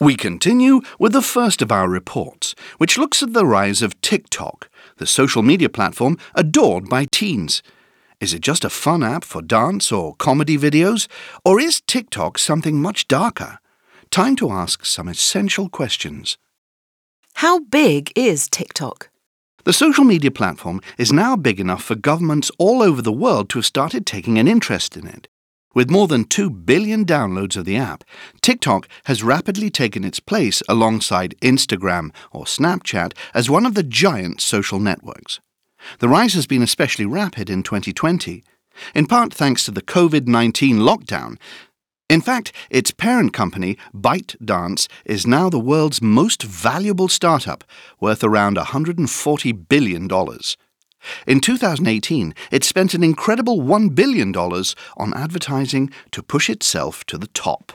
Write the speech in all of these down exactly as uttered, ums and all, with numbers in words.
We continue with the first of our reports, which looks at the rise of TikTok, the social media platform adored by teens. Is it just a fun app for dance or comedy videos, or is TikTok something much darker? Time to ask some essential questions. How big is TikTok? The social media platform is now big enough for governments all over the world to have started taking an interest in it. With more than two billion downloads of the app, TikTok has rapidly taken its place alongside Instagram or Snapchat as one of the giant social networks. The rise has been especially rapid in twenty twenty, in part thanks to the COVID nineteen lockdown. In fact, its parent company, ByteDance, is now the world's most valuable startup, worth around one hundred forty billion dollars. In two thousand eighteen, it spent an incredible one billion dollars on advertising to push itself to the top.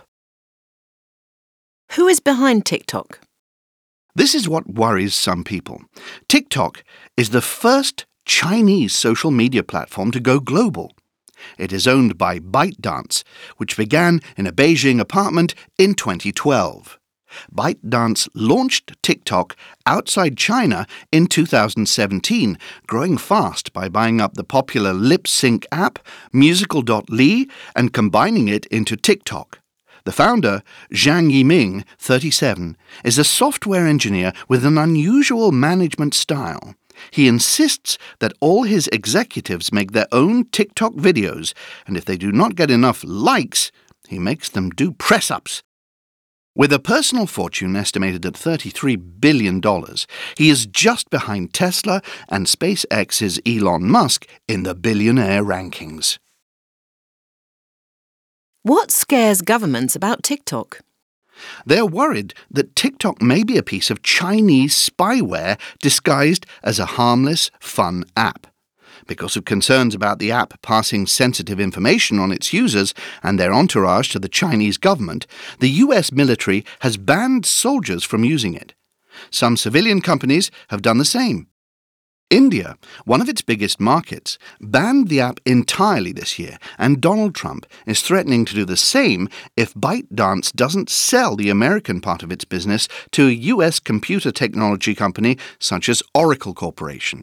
Who is behind TikTok? This is what worries some people. TikTok is the first Chinese social media platform to go global. It is owned by ByteDance, which began in a Beijing apartment in twenty twelve. ByteDance launched TikTok outside China in two thousand seventeen, growing fast by buying up the popular lip sync app musical dot l y and combining it into TikTok. The founder, Zhang Yiming, thirty-seven, is a software engineer with an unusual management style. He insists that all his executives make their own TikTok videos, and if they do not get enough likes, he makes them do press-ups. With a personal fortune estimated at thirty-three billion dollars, he is just behind Tesla and SpaceX's Elon Musk in the billionaire rankings. What scares governments about TikTok? They're worried that TikTok may be a piece of Chinese spyware disguised as a harmless, fun app. Because of concerns about the app passing sensitive information on its users and their entourage to the Chinese government, the U S military has banned soldiers from using it. Some civilian companies have done the same. India, one of its biggest markets, banned the app entirely this year, and Donald Trump is threatening to do the same if ByteDance doesn't sell the American part of its business to a U S computer technology company such as Oracle Corporation.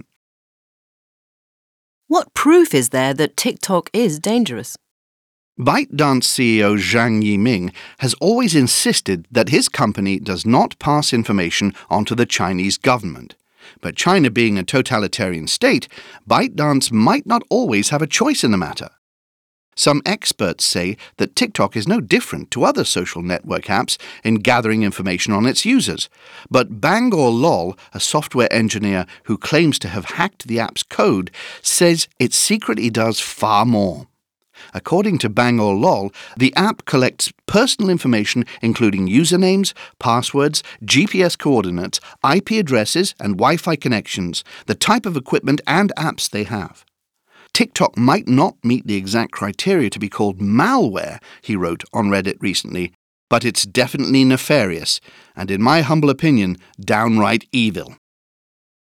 What proof is there that TikTok is dangerous? ByteDance C E O Zhang Yiming has always insisted that his company does not pass information onto the Chinese government. But China being a totalitarian state, ByteDance might not always have a choice in the matter. Some experts say that TikTok is no different to other social network apps in gathering information on its users. But Bangor Lol, a software engineer who claims to have hacked the app's code, says it secretly does far more. According to Bangor Lol, the app collects personal information including usernames, passwords, G P S coordinates, I P addresses and Wi-Fi connections, the type of equipment and apps they have. TikTok might not meet the exact criteria to be called malware, he wrote on Reddit recently, but it's definitely nefarious and, in my humble opinion, downright evil.